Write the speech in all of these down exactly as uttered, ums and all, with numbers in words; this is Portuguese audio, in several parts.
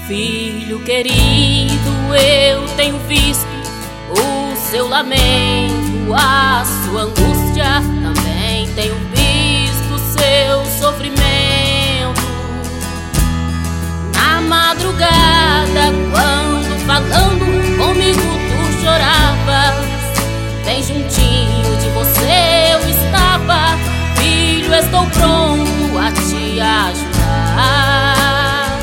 Filho querido, eu tenho visto o seu lamento, a sua angústia, também tenho visto o seu sofrimento. Na madrugada, quando falando comigo tu choravas, bem juntinho de você eu estava. Filho, estou pronto a te ajudar.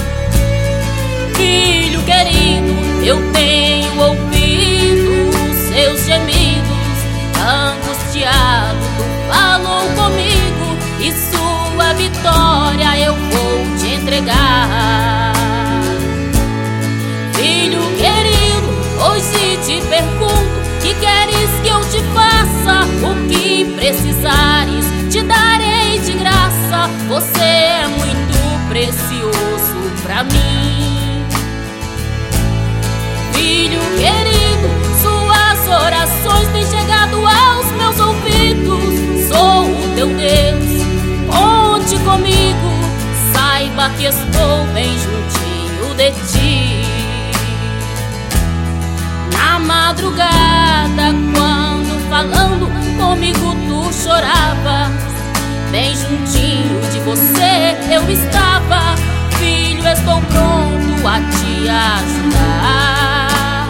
Filho querido, eu tenho ouvido seus gemidos, angustiado tu falou comigo, e sua vitória eu vou te entregar. Filho querido, hoje te pergunto, que queres que eu te faça? O que precisares te darei de graça, você é muito precioso pra mim. Filho querido, suas orações têm chegado aos meus ouvidos. Sou o teu Deus, conte comigo, saiba que estou bem juntinho de ti. Na madrugada, quando falando comigo tu choravas, bem juntinho de você eu estava. Filho, estou pronto a te ajudar.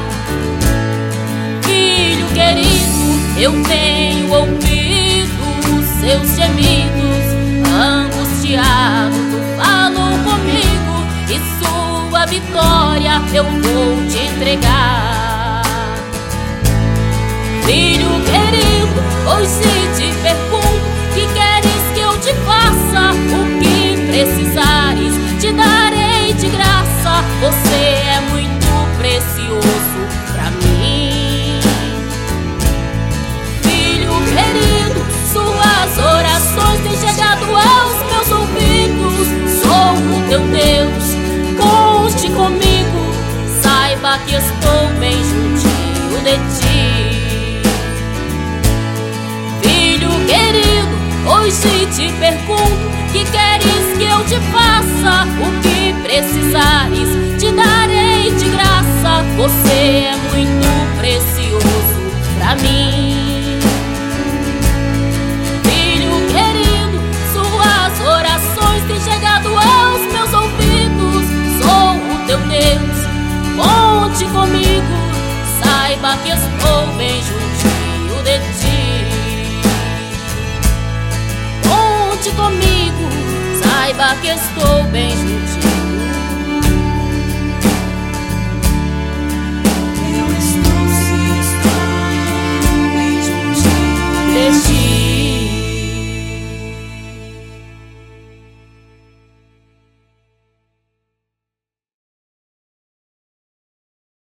Filho querido, eu tenho ouvido seus gemidos, angustiado tu falou comigo, e sua vitória eu vou te entregar. Filho querido, hoje te pergunto, que queres que eu te faça? O que precisares te darei de graça, você é muito precioso pra mim. Filho querido, suas orações têm chegado aos meus ouvidos. Sou o teu Deus, conte comigo, saiba que estou bem juntinho de ti. Hoje te pergunto, que queres que eu te faça? O que precisares te darei de graça, você é muito precioso pra mim. Filho querido, suas orações têm chegado aos meus ouvidos. Sou o teu Deus, conte comigo, saiba que estou bem juntinho de ti. Conte comigo, saiba que estou bem junto